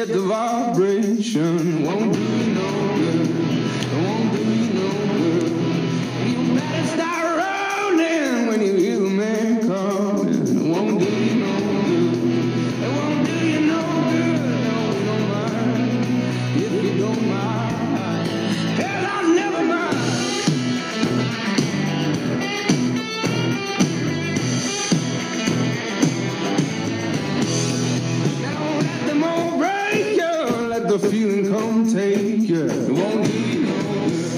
get the vibration. Won't do you no good. Won't do you no good. You better start rolling when you hear the man calling. Won't do you no good. It won't do you no good. No, you don't mind. If you don't mind, hell, I'll never mind. Now let them all break you. Let the feeling come take you. It won't do you no good.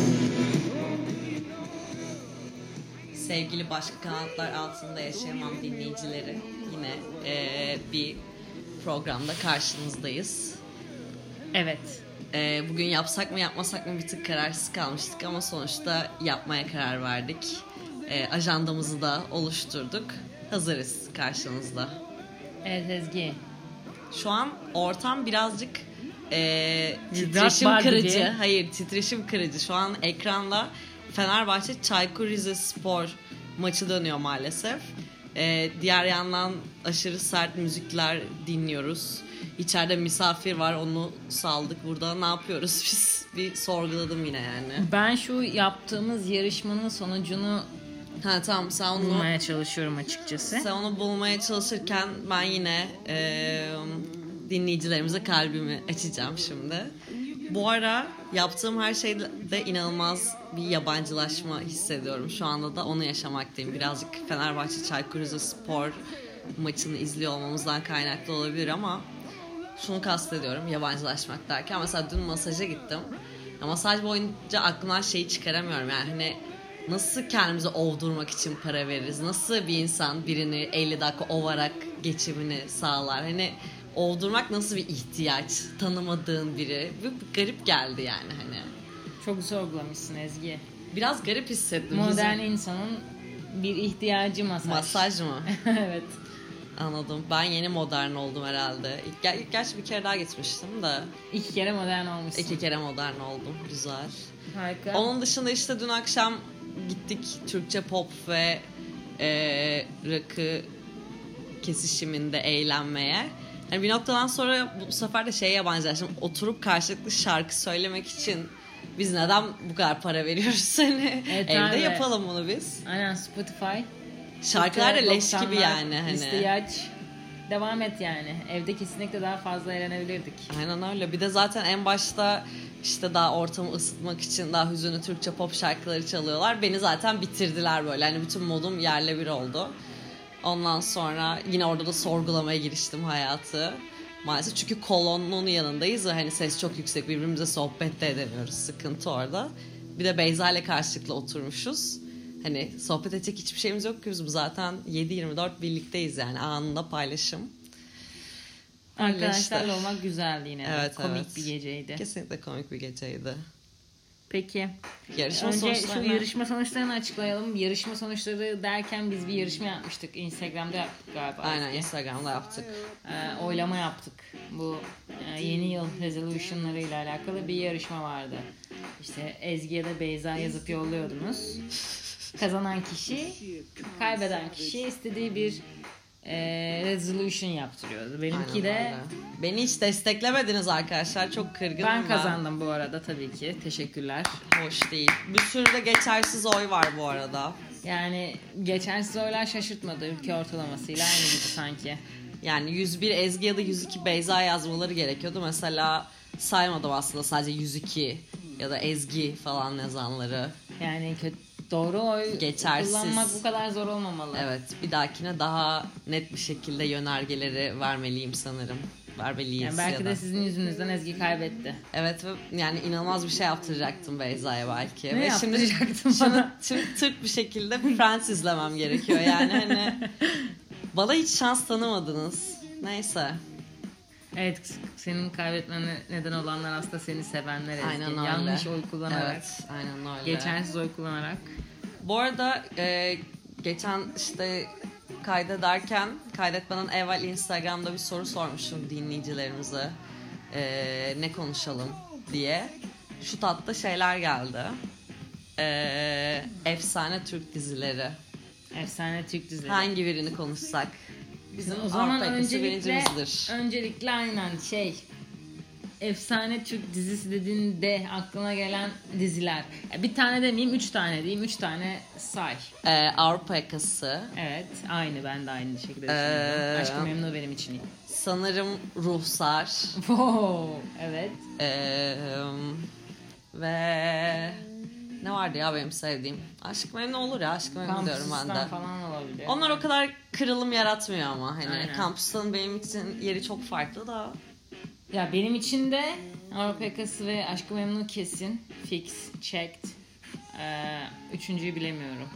Sevgili Başka Kanatlar Altında Yaşayamam dinleyicileri, yine bir programda karşınızdayız. Evet. Bugün yapsak mı yapmasak mı bir tık kararsız kalmıştık ama sonuçta yapmaya karar verdik. Ajandamızı da oluşturduk. Hazırız karşınızda. Evet Ezgi. Şu an ortam birazcık Rock titreşim bar kırıcı. gibi. Hayır, titreşim kırıcı. Şu an ekranda Fenerbahçe Çaykur Rizespor maçı dönüyor maalesef. Diğer yandan aşırı sert müzikler dinliyoruz. İçeride misafir var, onu saldık. Burada ne yapıyoruz biz? Bir sorguladım yine yani. Ben şu yaptığımız yarışmanın sonucunu Ha tamam, sen onu bulmaya çalışıyorum açıkçası. Sen onu bulmaya çalışırken ben yine dinleyicilerimize kalbimi açacağım şimdi. Bu ara yaptığım her şeyde inanılmaz bir yabancılaşma hissediyorum. Şu anda da onu yaşamaktayım. Birazcık Fenerbahçe Çaykur Rizespor maçını izliyor olmamızdan kaynaklı olabilir ama şunu kastediyorum yabancılaşmak derken. Mesela dün masaja gittim. Ya masaj boyunca aklımdan şeyi çıkaramıyorum. Yani hani nasıl kendimizi ovdurmak için para veririz? Nasıl bir insan birini 50 dakika ovarak geçimini sağlar? Hani ovdurmak nasıl bir ihtiyaç? Tanımadığın biri. Bu garip geldi yani hani. Çok sorgulamışsın Ezgi. Biraz garip hissettim. Modern insanın bir ihtiyacı masaj. Masaj mı? Evet. Anladım. Ben yeni modern oldum herhalde. Gerçi bir kere daha gitmiştim de. 2 kere modern olmuşsun. 2 kere modern oldum. Güzel. Harika. Onun dışında işte dün akşam gittik Türkçe pop ve rock'ı kesişiminde eğlenmeye. Yani bir noktadan sonra bu sefer de şeye yabancılaştım. Oturup karşılıklı şarkı söylemek için biz neden bu kadar para veriyoruz? Hani Evet, evde abi. yapalım bunu biz. Aynen, Spotify. Şarkılar da leş 90'lar gibi yani hani. listeyi aç. Devam et yani. Evde kesinlikle daha fazla eğlenebilirdik. Aynen öyle. Bir de zaten en başta işte daha ortamı ısıtmak için daha hüzünlü Türkçe pop şarkıları çalıyorlar. Beni zaten bitirdiler böyle. Hani bütün modum yerle bir oldu. Ondan sonra yine orada da sorgulamaya giriştim hayatı. Maalesef çünkü kolonun yanındayız ve hani ses çok yüksek, birbirimize sohbet de edemiyoruz. Sıkıntı orada. Bir de Beyza ile karşılıklı oturmuşuz. Hani sohbet edecek hiçbir şeyimiz yok ki bizim zaten 7-24 birlikteyiz yani anında paylaşım. Arkadaşlarla olmak güzeldi yine. Evet, komik evet. bir geceydi. Kesinlikle komik bir geceydi. Peki. Yarışma Önce sonuçlarını... şu yarışma sonuçlarını açıklayalım. Yarışma sonuçları derken biz bir yarışma yapmıştık. Instagram'da yaptık galiba. Aynen, Instagram'da yaptık. Oylama yaptık. Bu yeni yıl resolution'larıyla alakalı bir yarışma vardı. İşte Ezgi'ye de Beyza yazıp yolluyordunuz. Kazanan kişi, kaybeden kişi istediği bir resolution yaptırıyordu. Benimki Aynen de öyle. Beni hiç desteklemediniz arkadaşlar. Çok kırgınım ben kazandım bu arada tabii ki. Teşekkürler. Hoş değil. Bir sürü de geçersiz oy var bu arada. Yani geçersiz oylar şaşırtmadı, ülke ortalamasıyla aynı gibi sanki. Yani 101 Ezgi ya da 102 Beyza yazmaları gerekiyordu. Mesela saymadım aslında, sadece 102 ya da Ezgi falan yazanları. Yani doğru oy Geçersiz. kullanmak bu kadar zor olmamalı. Evet, bir dahakine daha net bir şekilde yönergeleri vermeliyim sanırım. Vermeliyiz Yani belki ya de da. sizin yüzünüzden Ezgi kaybetti. Evet, yani inanılmaz bir şey yaptıracaktım Beyza'ya belki. Ne Ve yaptıracaktın bana? Şimdi Türk bir şekilde Friends izlemem gerekiyor. Yani hani bana hiç şans tanımadınız. Neyse. Evet, senin kaybetmene neden olanlar aslında seni sevenler Ezgi. Aynen öyle. Yanlış oy kullanarak. Evet, aynen öyle. Geçersiz oy kullanarak. Bu arada geçen işte kaydetmeden evvel Instagram'da bir soru sormuştum dinleyicilerimize. Ne konuşalım diye. Şu tatlı şeyler geldi. Efsane Türk dizileri. Efsane Türk dizileri. Hangi birini konuşsak? Bizim O zaman Avrupa yakası birincimizdir. öncelikle aynen efsane Türk dizisi dediğinde aklına gelen diziler. Bir tane demeyeyim, 3 tane diyeyim. 3 tane say. Avrupa Yakası. Evet, aynı, ben de aynı şekilde düşünüyorum. Aşk-ı Memnu benim için iyi. Sanırım Ruhsar. Wow, evet. Ve ne vardı ya benim sevdiğim? Aşk-ı Memnu olur ya. Aşk-ı Memnu diyorum ben de. Kampüs'ten falan olabilir. Onlar o kadar kırılım yaratmıyor ama. Hani Aynen. Kampüs'ün benim için yeri çok farklı da. Ya benim için de Avrupa Yakası ve Aşk-ı Memnu kesin. Fix, checked. Üçüncüyü bilemiyorum.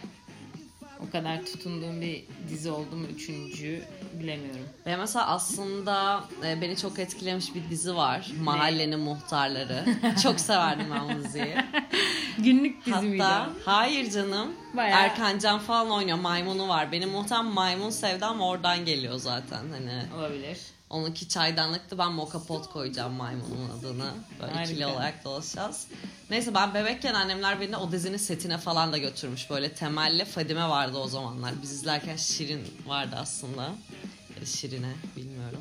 O kadar tutunduğum bir dizi oldu mu üçüncü bilemiyorum. Ve mesela aslında beni çok etkilemiş bir dizi var. Mahallenin Muhtarları. Çok severdim ben bu diziyi. Günlük dizi miydi Hatta o? hayır canım. Bayağı- Erkan Can falan oynuyor. Maymunu var. Benim muhtemelen maymun sevdam oradan geliyor zaten. Hani Olabilir. onunki çaydanlıktı. Ben moka pot koyacağım maymunun adını. Böyle Harika. ikili olarak dolaşacağız. Neyse ben bebekken annemler beni o dizinin setine falan da götürmüş. Böyle Temel'le Fadime vardı o zamanlar. Biz izlerken Şirin vardı aslında. Ya da Şirine bilmiyorum.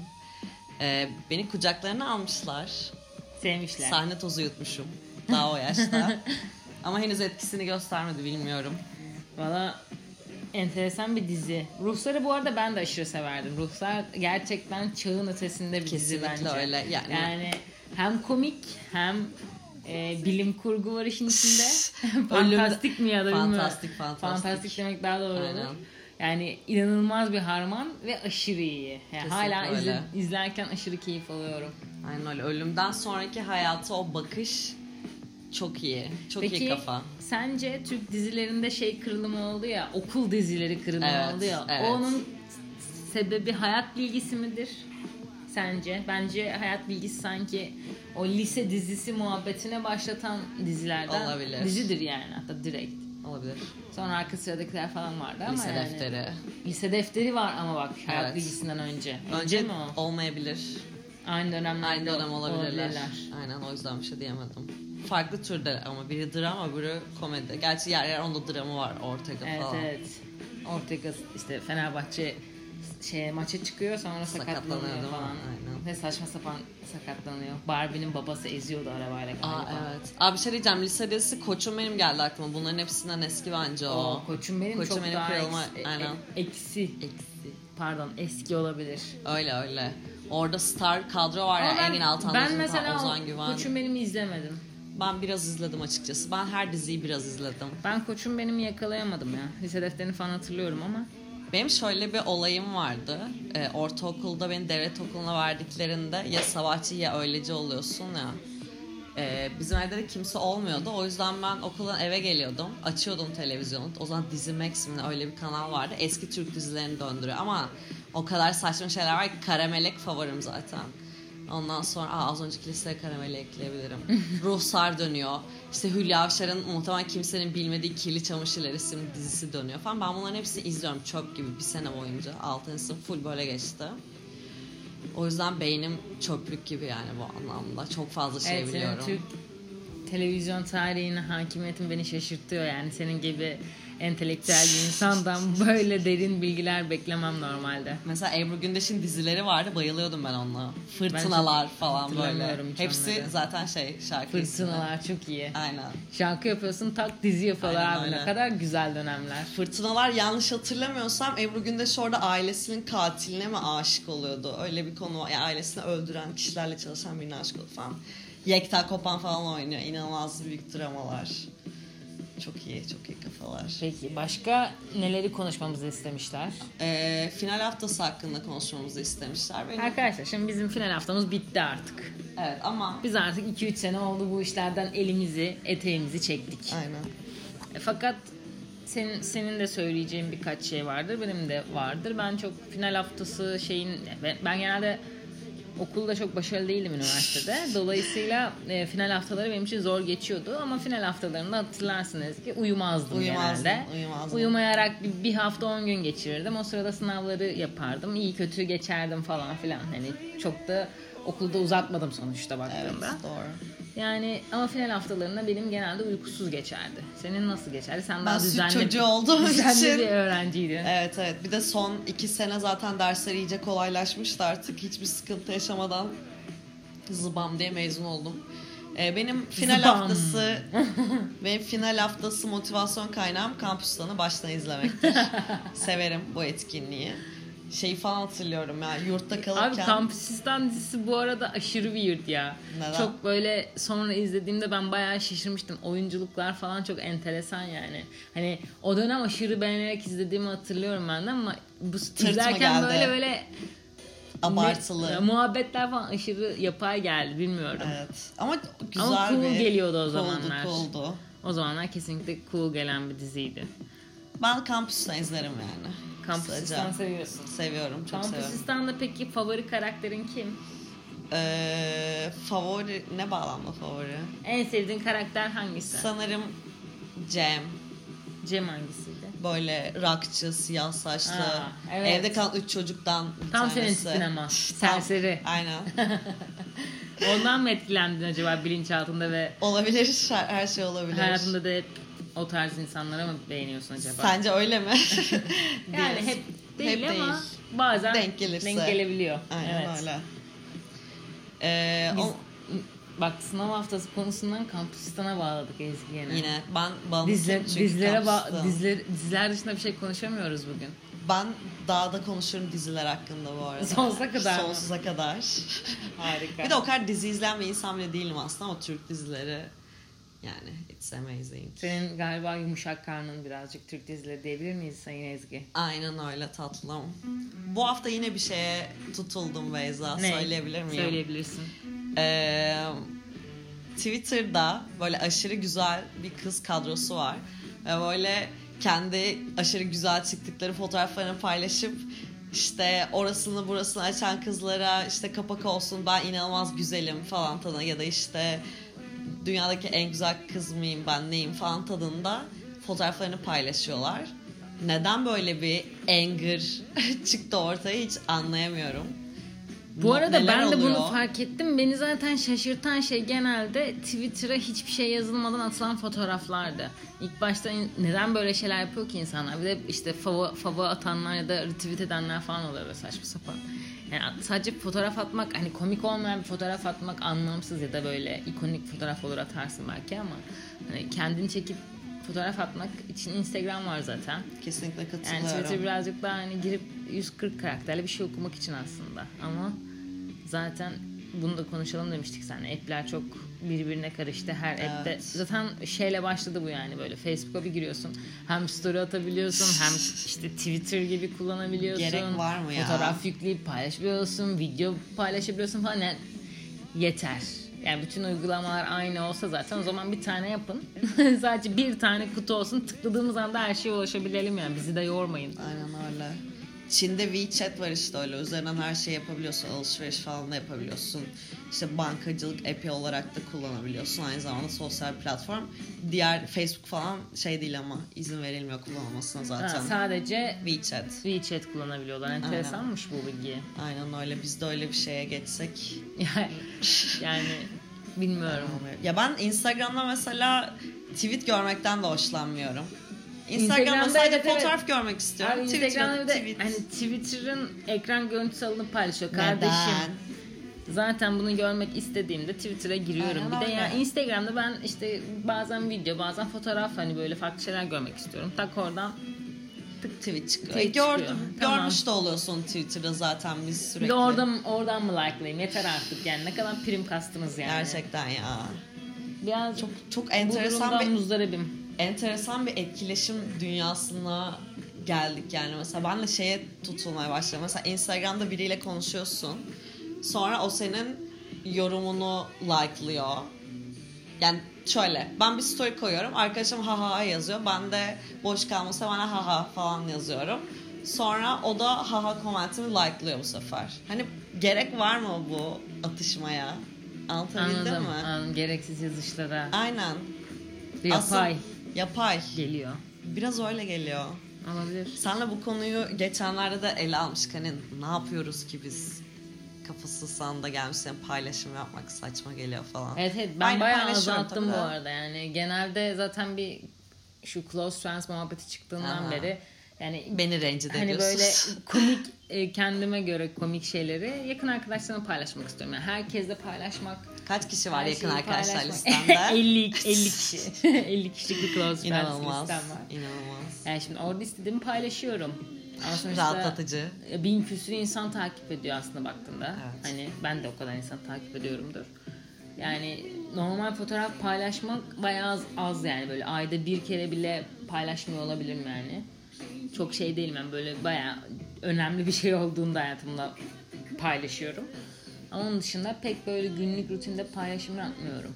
Beni kucaklarına almışlar. Sevmişler. Sahne tozu yutmuşum. Daha o yaşta. Ama henüz etkisini göstermedi bilmiyorum. Valla enteresan bir dizi. Ruhsar'ı bu arada ben de aşırı severdim. Ruhsar gerçekten çağın ötesinde bir dizi Kesinlikle bence. öyle. Yani hem komik hem bilim kurgu var işin içinde. Ölümde- Fantastik mi ya da bilmiyorum. Fantastik. Fantastik demek daha doğru Aynen. olur. Yani inanılmaz bir harman ve aşırı iyi. Yani Kesinlikle hala öyle. izlerken aşırı keyif alıyorum. Aynen öyle. Ölümden sonraki hayatı o bakış çok iyi. Çok Peki, iyi kafa. sence Türk dizilerinde kırılımı oldu ya, okul dizileri kırılımı Evet, oldu ya, evet. onun sebebi hayat bilgisi midir? Sence? Bence hayat bilgisi sanki o lise dizisi muhabbetine başlatan dizilerden Olabilir. dizidir yani, hatta direkt. Olabilir. Sonra arka sıradakiler falan vardı ama Lise yani. defteri. Lise defteri var ama bak hayat Evet. bilgisinden önce. Önce mi o? olmayabilir. Aynı dönemlerde Aynı dönem olabilirler. Aynen o yüzden bir şey diyemedim. Farklı türde ama biri dram öbürü komedi. Gerçi yer yer onda dramı var Ortega Evet falan. evet. Ortega işte Fenerbahçe maça çıkıyor sonra sakatlanıyor Sakatlanıyor değil mi? falan. Aynen. Ve saçma sapan sakatlanıyor. Barbie'nin babası eziyordu arabayla galiba. Aa evet. Abi bir şey diyeceğim. Lise dizisi Koçum Benim geldi aklıma. Bunların hepsinden eski bence o. Koçum benim Koçum çok Benim daha kırılma. Aynen. eksi. Eksi. Pardon, eski olabilir. Öyle öyle. Orada star kadro var ya. Ama Engin Altan, ben Ozan mesela Ozan Güven. Koçum Benim'i izlemedim. Ben biraz izledim açıkçası. Ben her diziyi biraz izledim. Ben Koçum Benim'i yakalayamadım ya. Lise defterini falan hatırlıyorum ama. Benim şöyle bir olayım vardı. Ortaokulda beni devlet okuluna verdiklerinde ya sabahçı ya öğleci oluyorsun ya. Bizim evde de kimse olmuyordu. O yüzden ben okuldan eve geliyordum. Açıyordum televizyonu. O zaman Dizi Max mi öyle bir kanal vardı. Eski Türk dizilerini döndürüyor. Ama o kadar saçma şeyler var ki Kara Melek favorim zaten. Ondan sonra az önceki listeye Kara Melek'i ekleyebilirim. Ruhsar dönüyor. İşte Hülya Avşar'ın muhtemelen kimsenin bilmediği Kirli Çamaşırlar isimli dizisi dönüyor falan. Ben bunların hepsini izliyorum çöp gibi bir sene boyunca. 6. sınıf full böyle geçti. O yüzden beynim çöplük gibi yani bu anlamda. Çok fazla şey Evet, biliyorum. Türk televizyon tarihine hakimiyetin beni şaşırtıyor yani. Senin gibi entelektüel bir insandan böyle derin bilgiler beklemem normalde. Mesela Ebru Gündeş'in dizileri vardı. Bayılıyordum ben onunla. Fırtınalar falan böyle. hatırlamıyorum hiç Hepsi onları. zaten şarkı ismi. Fırtınalar çok iyi. Aynen. Şarkı yapıyorsun tak dizi yapıyorlar Aynen abi. öyle. Ne kadar güzel dönemler. Fırtınalar yanlış hatırlamıyorsam Ebru Gündeş orada ailesinin katiline mi aşık oluyordu? Öyle bir konu var. Yani ailesini öldüren kişilerle çalışan birine aşık oluyor falan. Yekta Kopan falan oynuyor. İnanılmaz büyük dramalar. Çok iyi kafalar. Peki başka neleri konuşmamızı istemişler? Final haftası hakkında konuşmamızı istemişler. Benim... Arkadaşlar şimdi bizim final haftamız bitti artık. Evet ama... Biz artık 2-3 sene oldu bu işlerden elimizi, eteğimizi çektik. Aynen. Fakat senin de söyleyeceğin birkaç şey vardır. Benim de vardır. Ben çok final haftası ben genelde okulda çok başarılı değildim üniversitede. Dolayısıyla final haftaları benim için zor geçiyordu. Ama final haftalarında hatırlarsınız ki uyumazdım genelde. Uyumayarak bir hafta 10 gün geçirirdim. O sırada sınavları yapardım. İyi kötü geçerdim falan filan. Hani çok da okulda uzatmadım sonuçta baktığımda. Evet, doğru. Yani ama final haftalarında benim genelde uykusuz geçerdi. Senin nasıl geçerdi? Sen daha Ben süt düzenli, çocuğu olduğum düzenli için. bir öğrenciydin. Evet. Bir de son 2 sene zaten dersler iyice kolaylaşmıştı artık. Hiçbir sıkıntı yaşamadan Zıbam diye mezun oldum. Benim final Zıbam. haftası benim final haftası motivasyon kaynağım Kampüstan'ı baştan izlemektir. Severim bu etkinliği. Şeyi falan hatırlıyorum ya, yurtta kalırken. Abi Kampüsistan dizisi bu arada aşırı weird ya. Neden? Çok böyle sonra izlediğimde ben bayağı şaşırmıştım. Oyunculuklar falan çok enteresan yani. Hani o dönem aşırı beğenerek izlediğimi hatırlıyorum ben de ama bu izlerken geldi. böyle Abartılı. muhabbetler falan aşırı yapay geldi, bilmiyorum. Evet. Ama güzel Ama cool geliyordu o Cool'du, zamanlar. cool'du. O zamanlar kesinlikle cool gelen bir diziydi. Ben Kampüs'ten izlerim yani. Kampüsistan Kısaca. seviyorsun. Seviyorum, çok seviyorum. Kampüsistan'da peki favori karakterin kim? Favori, ne bağlamda favori? En sevdiğin karakter hangisi? Sanırım Cem. Cem hangisiydi? Böyle rockçı, siyah saçlı. Aa, evet. Evde kalan 3 çocuktan bir Tam senin tanesi. tipin ama. Tam- Serseri. Aynen. Ondan mı etkilendin acaba bilinçaltında ve Olabilir. Her şey olabilir. hayatında da hep o tarz insanlara mı beğeniyorsun acaba? Sence öyle mi? Yani Değil. hep değil Hep ama bazen Denk gelirse. denk gelebiliyor. Aynen Evet. öyle. Biz, O- bak sınav haftası konusundan Kampüsistan'a bağladık Ezgi'ye. yine ben bağımlısıyım çünkü Dizilere Kampüs'ten. diziler dışında bir şey konuşamıyoruz bugün. Ben daha da konuşurum diziler hakkında bu arada. Sonsuza kadar mı? Sonsuza kadar. Harika. Bir de o kadar dizi izleyen bir insan bile değilim aslında ama Türk dizileri yani it's amazing. Senin galiba yumuşak karnın birazcık Türk dizileri diyebilir miyiz Sayın Ezgi? Aynen öyle tatlım. Bu hafta yine bir şeye tutuldum Beyza. Ne? Söyleyebilir miyim? Söyleyebilirsin. Twitter'da böyle aşırı güzel bir kız kadrosu var. Ve böyle kendi aşırı güzel çıktıkları fotoğraflarını paylaşıp işte orasını burasını açan kızlara işte kapak olsun ben inanılmaz güzelim falan tadında ya da işte dünyadaki en güzel kız mıyım ben neyim falan tadında fotoğraflarını paylaşıyorlar. Neden böyle bir anger çıktı ortaya hiç anlayamıyorum. Bu arada Neler ben de oluyor? bunu fark ettim. Beni zaten şaşırtan şey genelde Twitter'a hiçbir şey yazılmadan atılan fotoğraflardı. İlk başta neden böyle şeyler yapıyor ki insanlar? Bir de işte fava atanlar ya da retweet edenler falan oluyor böyle saçma sapan. Yani sadece fotoğraf atmak, hani komik olmayan bir fotoğraf atmak anlamsız ya da böyle ikonik fotoğraf olur atarsın belki ama hani kendini çekip fotoğraf atmak için Instagram var zaten. Kesinlikle Yani katılıyorum. Twitter birazcık daha hani girip 140 karakterli bir şey okumak için aslında. Ama zaten bunu da konuşalım demiştik seninle. App'ler çok birbirine karıştı. Her app'te zaten şeyle başladı bu yani böyle Facebook'a bir giriyorsun. Hem story atabiliyorsun hem işte Twitter gibi kullanabiliyorsun. Gerek var mı ya? Fotoğraf yükleyip paylaşabiliyorsun. Video paylaşabiliyorsun falan. Yani yeter. Yani bütün uygulamalar aynı olsa zaten o zaman bir tane yapın. Sadece bir tane kutu olsun. Tıkladığımız anda her şeye ulaşabilelim yani. Bizi de yormayın. Aynen öyle. Çin'de WeChat var işte öyle. Üzerinden her şey yapabiliyorsun. Alışveriş falan da yapabiliyorsun. İşte bankacılık app'i olarak da kullanabiliyorsun. Aynı zamanda sosyal platform. Diğer Facebook falan şey değil ama izin verilmiyor kullanılmasına zaten. Ha, sadece WeChat. WeChat kullanabiliyorlar. Enteresanmış bu bilgi. Aynen öyle. Biz de öyle bir şeye geçsek. Yani bilmiyorum. Ya ben Instagram'da mesela tweet görmekten de hoşlanmıyorum. Instagram'da sadece evet, fotoğraf görmek istiyorum. Abi Instagram'da bir de tweet. hani Twitter'ın ekran görüntüsü alınıp paylaşıyor. Neden? Kardeşim zaten bunu görmek istediğimde Twitter'a giriyorum. Aynen Bir de öyle. ya Instagram'da ben işte bazen video bazen fotoğraf hani böyle farklı şeyler görmek istiyorum. Tak oradan Tweet çıkıyor. Tweet Gördüm. çıkıyor. Tamam. Görmüş de oluyorsun Twitter'da zaten biz bir sürekli. de oradan mı like'layayım? Yeter artık yani. Ne kadar prim kastınız yani. Gerçekten ya. Biraz Çok bu enteresan durumdan bir muzdaribim. etkileşim dünyasına geldik yani. Mesela ben de şeye tutulmaya başladım. Mesela Instagram'da biriyle konuşuyorsun. Sonra o senin yorumunu like'lıyor. Yani şöyle ben bir story koyuyorum. Arkadaşım ha ha yazıyor. Ben de boş kalmışsa bana ha ha falan yazıyorum. Sonra o da ha ha komentimi like'lıyor bu sefer. Hani gerek var mı bu atışmaya? Anlatabildim Anladım. mi? Anladım. Gereksiz yazışlara. Aynen. Yapay Yapay. geliyor. Biraz öyle geliyor. Olabilir. Senle bu konuyu geçenlerde de ele almıştık. Hani ne yapıyoruz ki biz? Kafası sanda gelmişken paylaşım yapmak saçma geliyor falan. Evet ben Aynı bayağı paylaşıyorum azalttım tabii bu de. arada yani genelde zaten bir şu close friends muhabbeti çıktığından Aha. beri Yani Beni rencide hani böyle ediyorsunuz. komik kendime göre komik şeyleri yakın arkadaşlarımla paylaşmak istiyorum. Yani herkesle paylaşmak. Kaç kişi var her yakın şeyi arkadaşlar paylaşmak. listende? 50 kişi. 50 kişilik bir close friends İnanılmaz. listem var. İnanılmaz. Yani şimdi orada istediğimi paylaşıyorum. Ama sonuçta Rahatlatıcı. 1000 küsur insan takip ediyor aslında baktığında. Evet. Hani ben de o kadar insan takip ediyorumdur. Yani normal fotoğraf paylaşmak bayağı az yani, böyle ayda bir kere bile paylaşmıyor olabilirim yani. Çok şey değilim ben, böyle bayağı önemli bir şey olduğunda hayatımda paylaşıyorum. Ama onun dışında pek böyle günlük rutinde paylaşım yapmıyorum.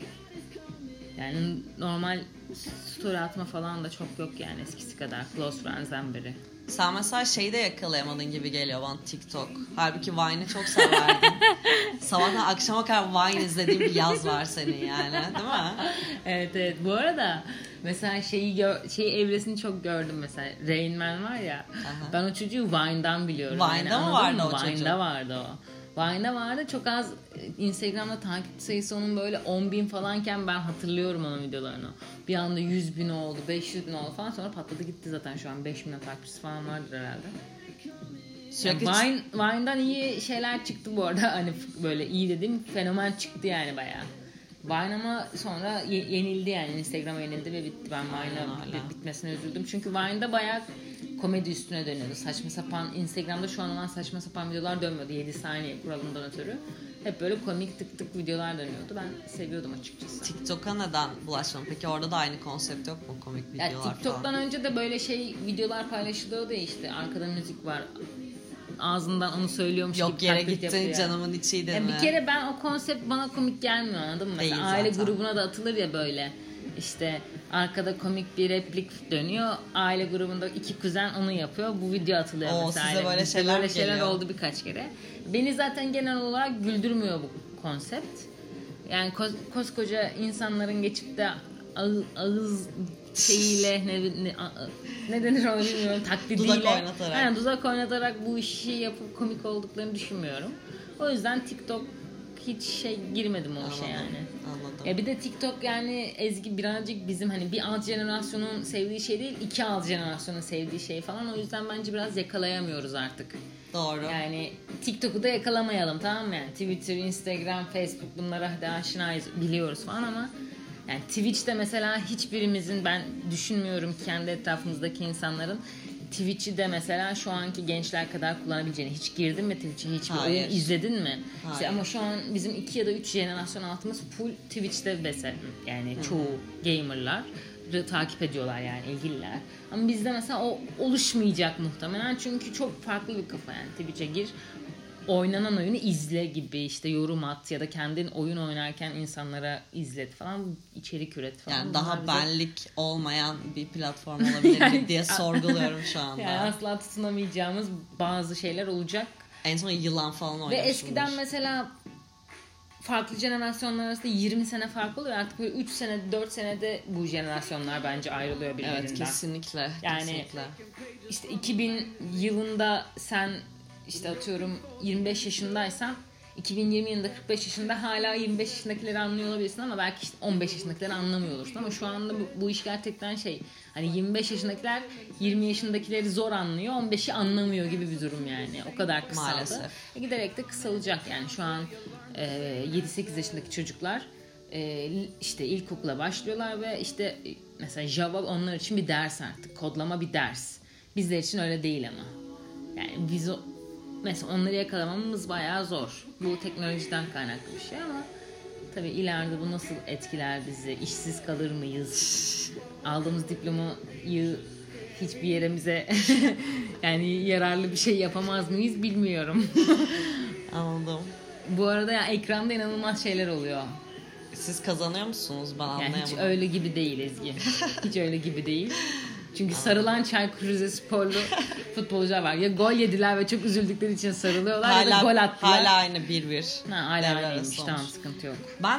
Yani normal story atma falan da çok yok yani eskisi kadar. Close friends'den beri. Sen mesela şeyi de yakalayamadın gibi geliyor bana, TikTok. Halbuki Vine'ı çok severdin. Sabahtan akşama kadar Vine izlediğin bir yaz var senin yani, değil mi? Evet. Bu arada mesela şeyi evresini çok gördüm mesela. Rain Man var ya. Aha. Ben o çocuğu Vine'dan biliyorum. Vine'da mı anladın vardı o çocuk? Vine'da vardı o. Vine'da vardı. Çok az Instagram'da takipçi sayısı onun böyle 10.000 falanken ben hatırlıyorum onun videolarını. Bir anda 100.000 oldu, 500.000 oldu falan, sonra patladı gitti zaten, şu an 5.000 takipçisi falan vardır herhalde. Sürekli Yani Vine'dan iyi şeyler çıktı bu arada. Hani böyle iyi dediğim fenomen çıktı yani bayağı. Vine ama sonra yenildi yani. Instagram'a yenildi ve bitti. Ben Vine'a bitmesine üzüldüm. Çünkü Vine'da bayağı komedi üstüne dönüyordu. Saçma sapan, Instagram'da şu an olan saçma sapan videolar dönmüyordu. 7 saniye kuralından ötürü. Hep böyle komik tık tık videolar dönüyordu. Ben seviyordum açıkçası. TikTok'a neden bulaşmadın? Peki orada da aynı konsept yok mu? Komik videolar Ya falan. TikTok'tan önce de böyle videolar paylaşılıyordu ya, işte arkada müzik var. Ağzından onu söylüyormuş Yok gibi yere taklit gittin yapıyor. canımın içiydi Ya mi? bir kere ben o konsept bana komik gelmiyor, anladın mı? Mesela Değil aile zaten. grubuna da atılır ya böyle. İşte arkada komik bir replik dönüyor. Aile grubunda 2 kuzen onu yapıyor. Bu video atılıyor Oo, mesela. size böyle Bizde şeyler böyle şeyler geliyor. oldu birkaç kere. Beni zaten genel olarak güldürmüyor bu konsept. Yani koskoca insanların geçip de ağız şeyiyle ne denir onu bilmiyorum, taklidiyle. Dudak oynatarak. Yani dudak oynatarak bu işi yapıp komik olduklarını düşünmüyorum. O yüzden TikTok hiç girmedim o işe yani. Anladım. Ya bir de TikTok yani Ezgi birazcık bizim hani bir alt jenerasyonun sevdiği şey değil, 2 alt jenerasyonun sevdiği şey falan. O yüzden bence biraz yakalayamıyoruz artık. Doğru. Yani TikTok'u da yakalamayalım, tamam mı? Yani Twitter, Instagram, Facebook, bunlara hadi aşinayız, biliyoruz falan ama yani Twitch'te mesela hiçbirimizin, ben düşünmüyorum kendi etrafımızdaki insanların Twitch'i de mesela şu anki gençler kadar kullanabileceğini. Hiç girdin mi Twitch'e? Hiçbir Hayır. oyun izledin mi? Hayır. İşte ama şu an bizim 2 ya da 3 jenerasyon altımız full Twitch'te mesela, yani çoğu gamerlar takip ediyorlar yani, ilgililer. Ama bizde mesela o oluşmayacak muhtemelen, çünkü çok farklı bir kafa yani. Twitch'e gir, oynanan oyunu izle gibi, işte yorum at ya da kendin oyun oynarken insanlara izlet falan, içerik üret falan. Yani Bunlar daha bize- benlik olmayan bir platform olabilir mi diye sorguluyorum şu anda. Yani asla tutunamayacağımız bazı şeyler olacak. En son yılan falan Ve oynamışımdır. eskiden mesela farklı jenerasyonlar arasında 20 sene fark oluyor. Artık böyle 3 sene 4 senede bu jenerasyonlar bence ayrılıyor birbirinden. Evet, kesinlikle. Yani kesinlikle. işte 2000 yılında sen işte atıyorum 25 yaşındaysan 2020 yılında 45 yaşında hala 25 yaşındakileri anlıyor olabilirsin ama belki işte 15 yaşındakileri anlamıyor olursun. Ama şu anda bu iş gerçekten hani 25 yaşındakiler 20 yaşındakileri zor anlıyor, 15'i anlamıyor gibi bir durum yani. O kadar kısaldı. Maalesef. Giderek de kısalacak yani. Şu an 7-8 yaşındaki çocuklar işte ilkokula başlıyorlar ve işte mesela Java onlar için bir ders artık. Kodlama bir ders. Bizler için öyle değil ama. Yani biz mesela onları yakalamamız bayağı zor. Bu teknolojiden kaynaklı bir şey ama tabii ileride bu nasıl etkiler bizi? İşsiz kalır mıyız? Aldığımız diplomayı hiçbir yerimize yani yararlı bir şey yapamaz mıyız bilmiyorum. Anladım. Bu arada ya ekranda inanılmaz şeyler oluyor. Siz kazanıyor musunuz? Ben Yani anlayamadım. hiç öyle gibi değil Ezgi. Hiç öyle gibi değil. Çünkü sarılan Çaykur Rizesporlu futbolcular var. Ya gol yediler ve çok üzüldükleri için sarılıyorlar ya da gol attılar. Hala aynı 1-1. Hala Devre aynıymış. arası Tamam, olmuş. sıkıntı yok. Ben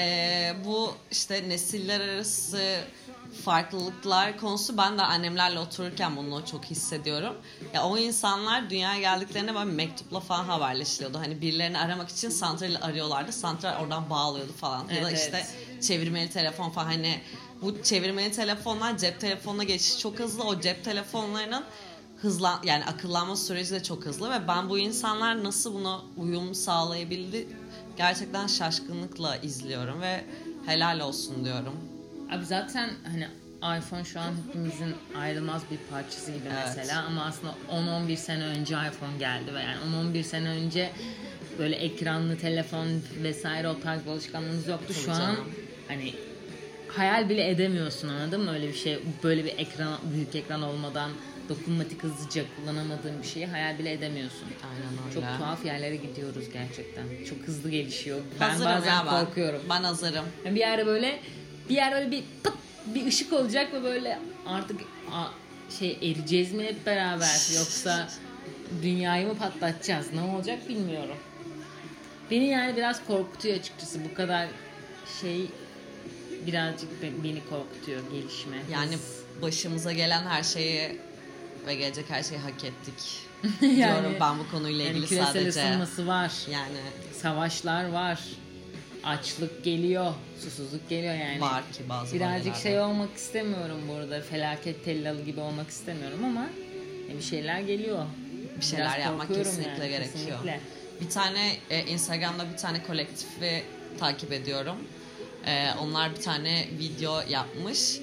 bu işte nesiller arası farklılıklar konusu, ben de annemlerle otururken bunu çok hissediyorum. Ya o insanlar dünyaya geldiklerinde böyle mektupla falan haberleşiliyordu. Hani birilerini aramak için santrali arıyorlardı. Santral oradan bağlıyordu falan. Ya da Evet, işte çevirmeli telefon falan, hani bu çevirmeli telefonlar cep telefonuna geçiş çok hızlı. O cep telefonlarının yani akıllanma süreci de çok hızlı ve ben bu insanlar nasıl buna uyum sağlayabildi gerçekten şaşkınlıkla izliyorum ve helal olsun diyorum. Abi zaten hani iPhone şu an hepimizin ayrılmaz bir parçası gibi mesela, ama aslında 10-11 sene önce iPhone geldi ve yani 10-11 sene önce böyle ekranlı telefon vesaire o tarz bir alışkanlığımız yoktu. Tabii Şu an canım. hani hayal bile edemiyorsun, anladın mı? Öyle bir şey, böyle bir ekran, büyük ekran olmadan dokunmatik hızlıca kullanamadığın bir şeyi hayal bile edemiyorsun. Aynen öyle. Çok tuhaf yerlere gidiyoruz gerçekten. Çok hızlı gelişiyor. Ben Hazırım bazen ya ben. korkuyorum. Ben hazırım. Yani bir yer böyle bir pıt bir ışık olacak ve böyle artık eriyeceğiz mi hep beraber, yoksa dünyayı mı patlatacağız, ne olacak bilmiyorum. Beni yani biraz korkutuyor açıkçası, bu kadar birazcık beni korkutuyor, gelişme. Yani başımıza gelen her şeyi ve gelecek her şeyi hak ettik. Yani, diyorum ben bu konuyla ilgili küresel sadece. ısınması var. Yani Savaşlar var. Açlık geliyor. Susuzluk geliyor yani. var ki bazı Birazcık bölgelerde. olmak istemiyorum burada. Felaket tellalı gibi olmak istemiyorum ama bir şeyler geliyor. Bir şeyler Biraz yapmak korkuyorum kesinlikle yani, gerekiyor. kesinlikle. Bir tane Instagram'da bir tane kolektifi takip ediyorum. Onlar bir tane video yapmış.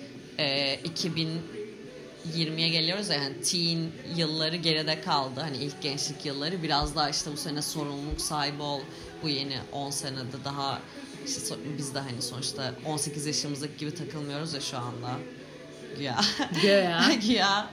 2020'ye geliyoruz ya, yani teen yılları geride kaldı. Hani ilk gençlik yılları. Biraz daha işte bu sene sorumluluk sahibi ol. Bu yeni 10 senede daha işte biz de hani sonuçta 18 yaşımızdaki gibi takılmıyoruz ya şu anda. Güya. Güya.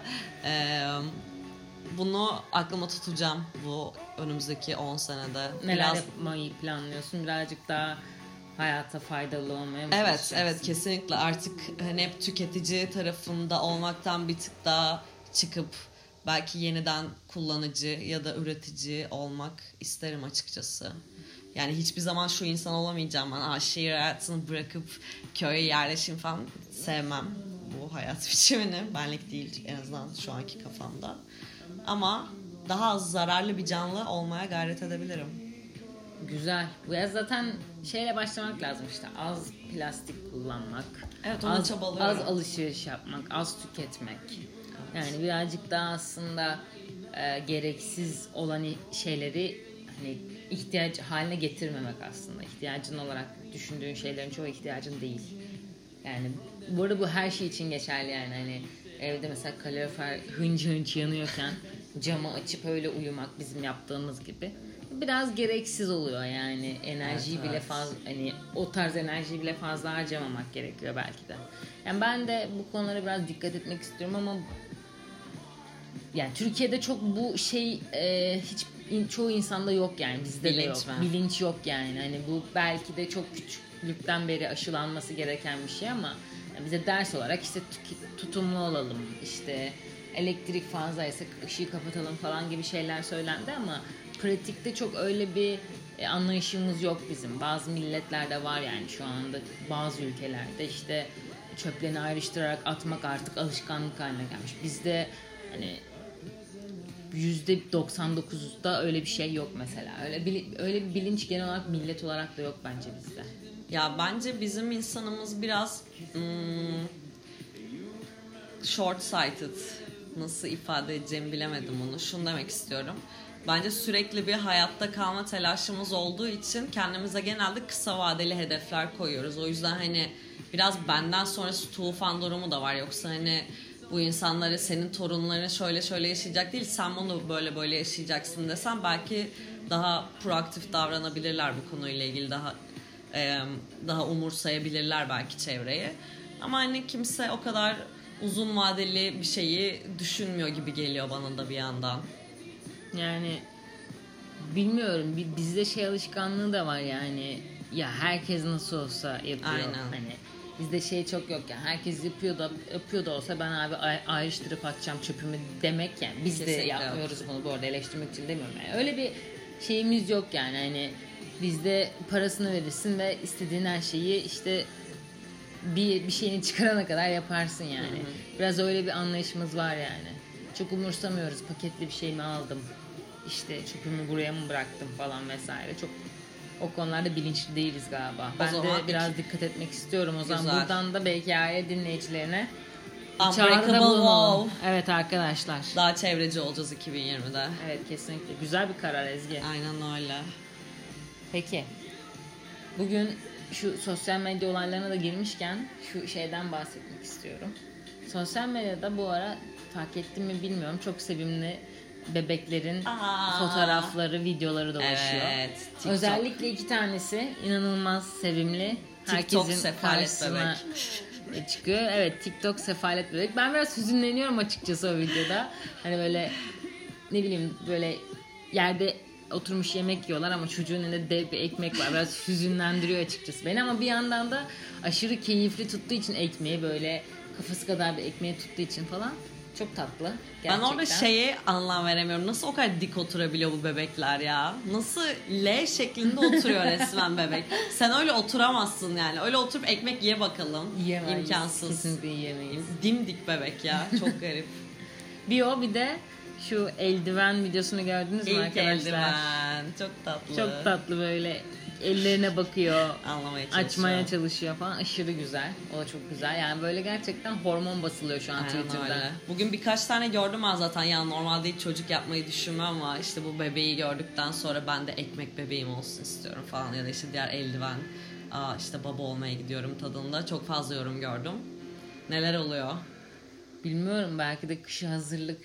Bunu aklıma tutacağım bu önümüzdeki 10 senede. Neler yapmayı planlıyorsun? Birazcık daha hayata faydalı olmaya mı çalışacaksın? Evet kesinlikle artık hani hep tüketici tarafında olmaktan bir tık daha çıkıp belki yeniden kullanıcı ya da üretici olmak isterim açıkçası. Yani hiçbir zaman şu insan olamayacağım ben. Şehir hayatını bırakıp köye yerleşim falan sevmem. Bu hayat biçimini benlik değil en azından şu anki kafamda. Ama daha az zararlı bir canlı olmaya gayret edebilirim. Güzel. Bu yaz zaten başlamak lazım işte. Az plastik kullanmak. Evet, onu çabalıyorum. Az alışveriş yapmak, az tüketmek. Yani birazcık daha aslında gereksiz olan şeyleri hani ihtiyaç haline getirmemek aslında. İhtiyacın olarak düşündüğün şeylerin çoğu ihtiyacın değil. Yani bu arada bu her şey için geçerli yani. Hani evde mesela kalorifer hınç hınç yanıyorken camı açıp öyle uyumak bizim yaptığımız gibi. Biraz gereksiz oluyor yani, enerjiyi bile fazla, hani o tarz enerjiyi bile fazla harcamamak gerekiyor belki de. Yani ben de bu konulara biraz dikkat etmek istiyorum ama yani Türkiye'de çok bu hiç çoğu insanda yok yani, bizde de yok. Bilinç yok yani. Hani bu belki de çok küçüklükten beri aşılanması gereken bir şey ama yani bize ders olarak işte tutumlu olalım, işte elektrik fazlaysa ışığı kapatalım falan gibi şeyler söylendi ama pratikte çok öyle bir anlayışımız yok bizim. Bazı milletlerde var yani, şu anda bazı ülkelerde işte çöplerini ayrıştırarak atmak artık alışkanlık haline gelmiş. Bizde hani %99'da öyle bir şey yok mesela. Öyle bir bilinç genel olarak millet olarak da yok bence bizde. Ya bence bizim insanımız biraz short sighted. Nasıl ifade edeceğimi bilemedim bunu. Şunu demek istiyorum. Bence sürekli bir hayatta kalma telaşımız olduğu için kendimize genelde kısa vadeli hedefler koyuyoruz. O yüzden hani biraz benden sonrası tufan durumu da var. Yoksa hani bu insanları, senin torunların şöyle şöyle yaşayacak değil, sen bunu böyle böyle yaşayacaksın desem belki daha proaktif davranabilirler bu konuyla ilgili, daha umursayabilirler belki çevreyi. Ama hani kimse o kadar uzun vadeli bir şeyi düşünmüyor gibi geliyor bana da bir yandan. Yani bilmiyorum, bizde alışkanlığı da var yani, ya herkes nasıl olsa yapıyor. Aynen. Hani bizde çok yok yani, herkes yapıyor da olsa ben abi ayrıştırıp atacağım çöpümü demek yani, biz kesinlikle de yapmıyoruz bunu, bu arada eleştirmek için demiyorum yani. Öyle bir şeyimiz yok yani, hani bizde parasını verirsin ve istediğin her şeyi işte bir şeyini çıkarana kadar yaparsın yani. Hı-hı. Biraz öyle bir anlayışımız var yani. Çok umursamıyoruz, paketli bir şey mi aldım, İşte çöpümü buraya mı bıraktım falan vesaire. Çok o konularda bilinçli değiliz galiba. Ben zaman de biraz dikkat etmek istiyorum o zaman. Güzel. Buradan da belki aile dinleyicilerine bir Unbreakable çağrıda bulunalım. Wall. Evet arkadaşlar. Daha çevreci olacağız 2020'de. Evet kesinlikle. Güzel bir karar Ezgi. Aynen öyle. Peki. Bugün şu sosyal medya olaylarına da girmişken şu şeyden bahsetmek istiyorum. Sosyal medyada bu ara fark ettim mi bilmiyorum. Çok sevimli bebeklerin fotoğrafları, videoları dolaşıyor. Evet. TikTok. Özellikle 2 tanesi inanılmaz sevimli. TikTok Herkesin sefalet karşısına bebek. çıkıyor. Evet TikTok sefalet bebek. Ben biraz hüzünleniyorum açıkçası o videoda. Hani böyle ne bileyim böyle yerde oturmuş yemek yiyorlar ama çocuğun elinde dev bir ekmek var. Biraz hüzünlendiriyor açıkçası beni ama bir yandan da aşırı keyifli tuttuğu için ekmeği böyle kafası kadar bir ekmeği tuttuğu için falan çok tatlı. Gerçekten. Ben orada şeye anlam veremiyorum. Nasıl o kadar dik oturabiliyor bu bebekler ya? Nasıl L şeklinde oturuyor resmen bebek? Sen öyle oturamazsın yani. Öyle oturup ekmek ye bakalım. Yiyemeyiz. İmkansız. Kesinlikle yiyemeyiz. Dimdik bebek ya. Çok garip. Bir o bir de şu eldiven videosunu gördünüz mü İlk arkadaşlar? eldiven. Çok tatlı. Çok tatlı böyle ellerine bakıyor. Anlamaya çalışıyor. Açmaya çalışıyor falan. Aşırı güzel. O da çok güzel. Yani böyle gerçekten hormon basılıyor şu an Aynen Twitter'da. öyle. Bugün birkaç tane gördüm ben zaten. Yani normalde hiç çocuk yapmayı düşünmem ama işte bu bebeği gördükten sonra ben de ekmek bebeğim olsun istiyorum falan. Ya da işte diğer eldiven. İşte baba olmaya gidiyorum tadında. Çok fazla yorum gördüm. Neler oluyor? Bilmiyorum belki de kışa hazırlık.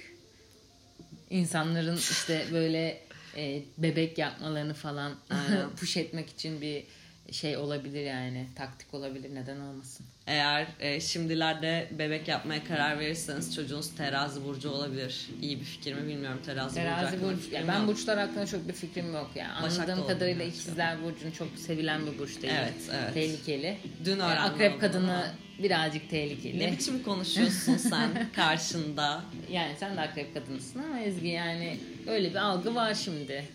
İnsanların işte böyle bebek yapmalarını falan push etmek için bir şey olabilir yani. Taktik olabilir. Neden olmasın? Eğer şimdilerde bebek yapmaya karar verirseniz çocuğunuz terazi burcu olabilir. İyi bir fikir mi bilmiyorum terazi burcu hakkında Burcu. fikrim Yani ben yok. burçlar hakkında çok bir fikrim yok yani. Başak da Anladığım olabilir kadarıyla belki. ikizler burcun çok sevilen bir burç değil. Evet. Tehlikeli. Dün öğrendim Akrep onu kadını ama. birazcık tehlikeli. Ne biçim konuşuyorsun sen karşında? Yani sen de akrep kadınısın ama Ezgi yani öyle bir algı var şimdi.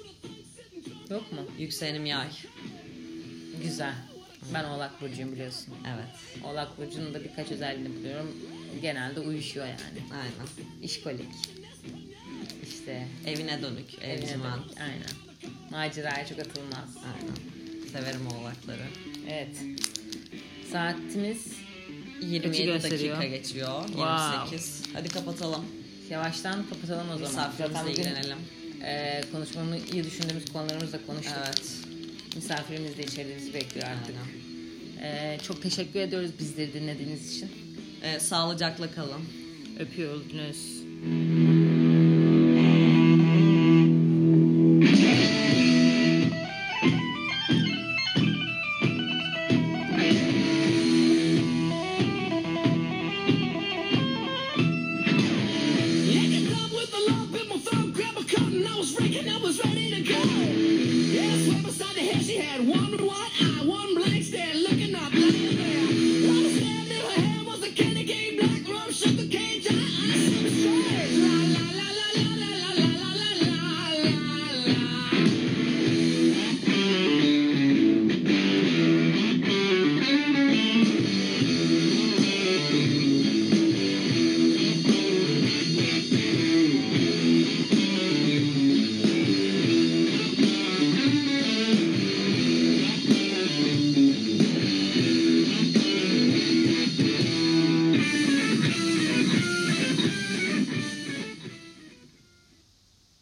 Yok mu? Yükseğenim yay. Güzel. Ben Oğlak burcuyum biliyorsun. Evet. Oğlak burcunun da birkaç özelliğini biliyorum. Genelde uyuşuyor yani. Aynen. İşkolik. İşte Evine dönük. evine Evcimen. dönük. Aynen. Maceraya çok atılmaz. Aynen. Severim oğlakları. Evet. Saatimiz 27 gösteriyor? dakika geçiyor. Wow. 28. Hadi kapatalım. yavaştan kapatalım o zaman. Misafirimizle bugün, ilgilenelim. konuşmayı düşündüğümüz konularımızla konuştuk. Evet. Misafirimiz de içeride bekliyor artık. Aynen. Çok teşekkür ediyoruz bizleri dinlediğiniz için. Sağlıcakla kalın. Öpüyoruz. Let it come with the love in my throat, grab a coat and I was ready